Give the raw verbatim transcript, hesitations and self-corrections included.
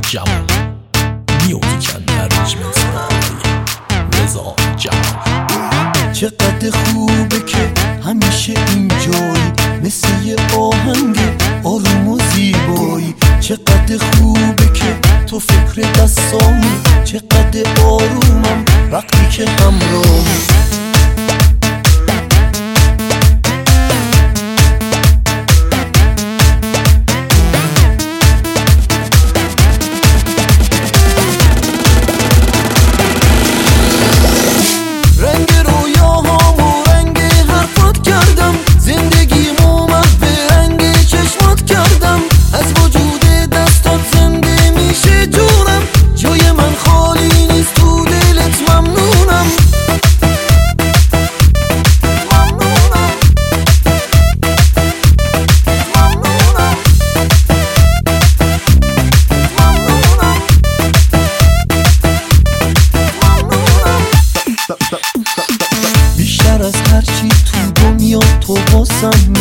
جوان میوزیکن ارنجمنت رضا جوان. چقدر خوبه که همیشه اینجایی، مثل یه آهنگ آروم و زیبایی. چقدر خوبه که تو فکر دستامی، چقدر آرومم وقتی که همراهی. بیشتر از هرچی تو دنیا تو واسم